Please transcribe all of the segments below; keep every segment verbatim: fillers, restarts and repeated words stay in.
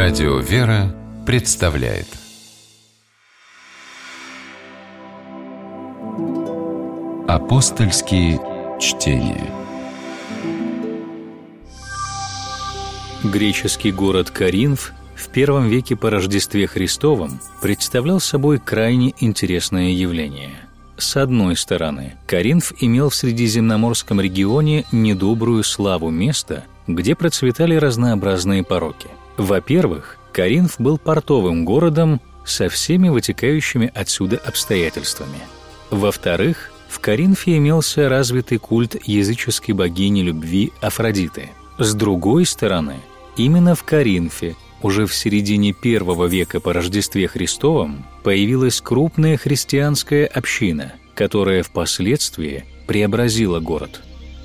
Радио «Вера» представляет Апостольские чтения. Греческий город Коринф в первом веке по Рождестве Христовом представлял собой крайне интересное явление. С одной стороны, Коринф имел в Средиземноморском регионе недобрую славу места, где процветали разнообразные пороки. Во-первых, Коринф был портовым городом со всеми вытекающими отсюда обстоятельствами. Во-вторых, в Коринфе имелся развитый культ языческой богини любви Афродиты. С другой стороны, именно в Коринфе уже в середине первого века по Рождестве Христовом появилась крупная христианская община, которая впоследствии преобразила город.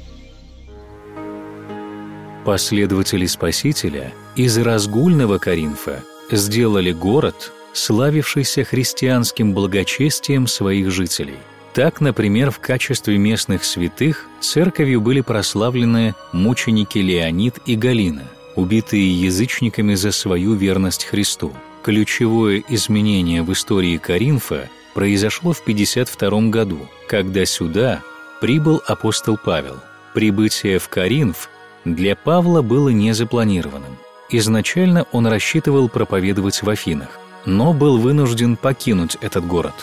Последователи Спасителя из разгульного Коринфа сделали город, славившийся христианским благочестием своих жителей. Так, например, в качестве местных святых церковью были прославлены мученики Леонид и Галина, убитые язычниками за свою верность Христу. Ключевое изменение в истории Коринфа произошло в пятьдесят втором году, когда сюда прибыл апостол Павел. Прибытие в Коринф для Павла было не запланированным. Изначально он рассчитывал проповедовать в Афинах, но был вынужден покинуть этот город.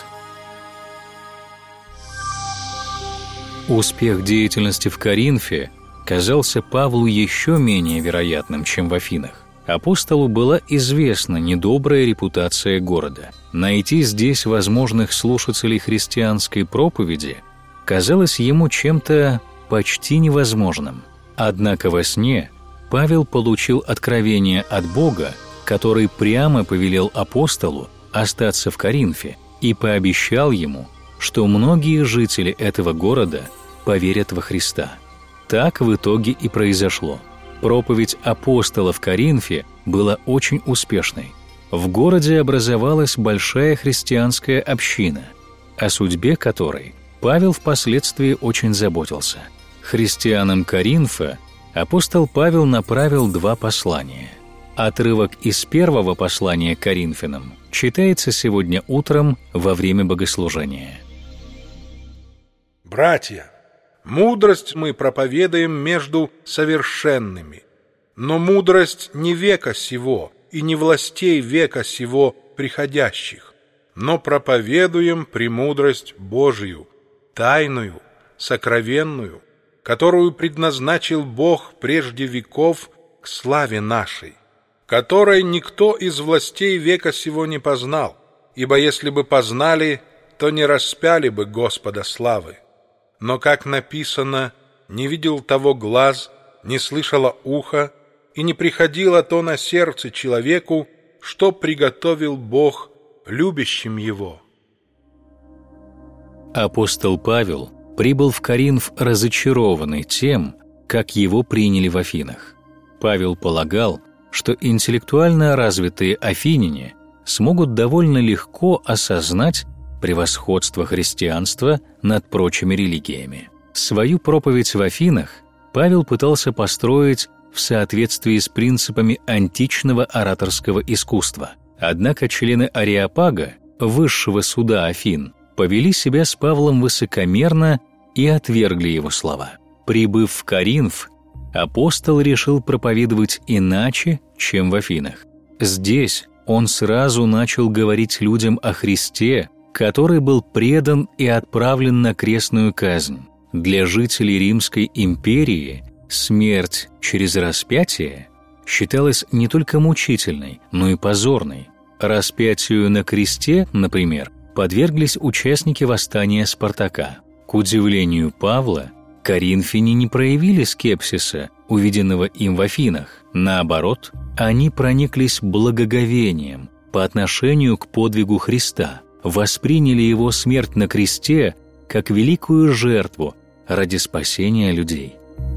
Успех деятельности в Коринфе казался Павлу еще менее вероятным, чем в Афинах. Апостолу была известна недобрая репутация города. Найти здесь возможных слушателей христианской проповеди казалось ему чем-то почти невозможным. Однако во сне Павел получил откровение от Бога, который прямо повелел апостолу остаться в Коринфе и пообещал ему, что многие жители этого города поверят во Христа. Так в итоге и произошло. Проповедь апостола в Коринфе была очень успешной. В городе образовалась большая христианская община, о судьбе которой Павел впоследствии очень заботился. Христианам Коринфа апостол Павел направил два послания. Отрывок из первого послания к Коринфянам читается сегодня утром во время богослужения. «Братья, мудрость мы проповедуем между совершенными, но мудрость не века сего и не властей века сего приходящих, но проповедуем премудрость Божию, тайную, сокровенную, которую предназначил Бог прежде веков к славе нашей, которой никто из властей века сего не познал, ибо если бы познали, то не распяли бы Господа славы. Но, как написано, не видел того глаз, не слышало ухо, и не приходило то на сердце человеку, что приготовил Бог любящим его». Апостол Павел прибыл в Коринф разочарованный тем, как его приняли в Афинах. Павел полагал, что интеллектуально развитые афиняне смогут довольно легко осознать превосходство христианства над прочими религиями. Свою проповедь в Афинах Павел пытался построить в соответствии с принципами античного ораторского искусства. Однако члены Ареопага, высшего суда Афин, повели себя с Павлом высокомерно и отвергли его слова. Прибыв в Коринф, апостол решил проповедовать иначе, чем в Афинах. Здесь он сразу начал говорить людям о Христе, который был предан и отправлен на крестную казнь. Для жителей Римской империи смерть через распятие считалась не только мучительной, но и позорной. Распятию на кресте, например, подверглись участники восстания Спартака. К удивлению Павла, коринфяне не проявили скепсиса, увиденного им в Афинах. Наоборот, они прониклись благоговением по отношению к подвигу Христа, восприняли его смерть на кресте как великую жертву ради спасения людей.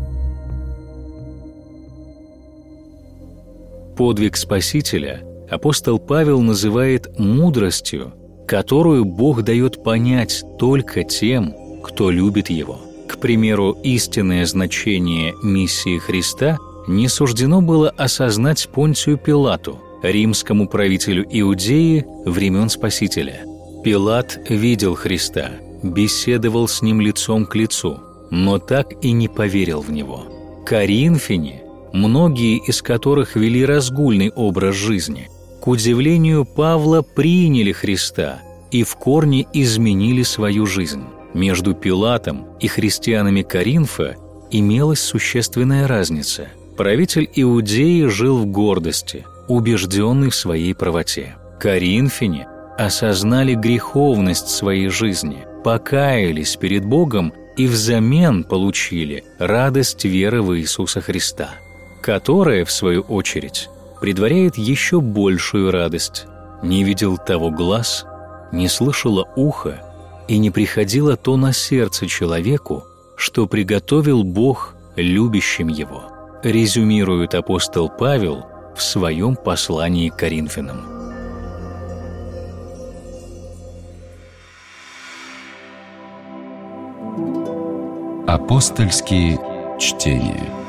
Подвиг Спасителя апостол Павел называет мудростью, которую Бог дает понять только тем, кто любит Его. К примеру, истинное значение миссии Христа не суждено было осознать Понтию Пилату, римскому правителю Иудеи времен Спасителя. Пилат видел Христа, беседовал с ним лицом к лицу, но так и не поверил в него. Коринфяне, многие из которых вели разгульный образ жизни, к удивлению Павла приняли Христа и в корне изменили свою жизнь. Между Пилатом и христианами Коринфа имелась существенная разница. Правитель Иудеи жил в гордости, убежденный в своей правоте. Коринфяне осознали греховность своей жизни, покаялись перед Богом и взамен получили радость веры в Иисуса Христа, которая, в свою очередь, предваряет еще большую радость. Не видел того глаз, не слышало ухо, и не приходило то на сердце человеку, что приготовил Бог любящим его, резюмирует апостол Павел в своем послании к Коринфянам. Апостольские чтения.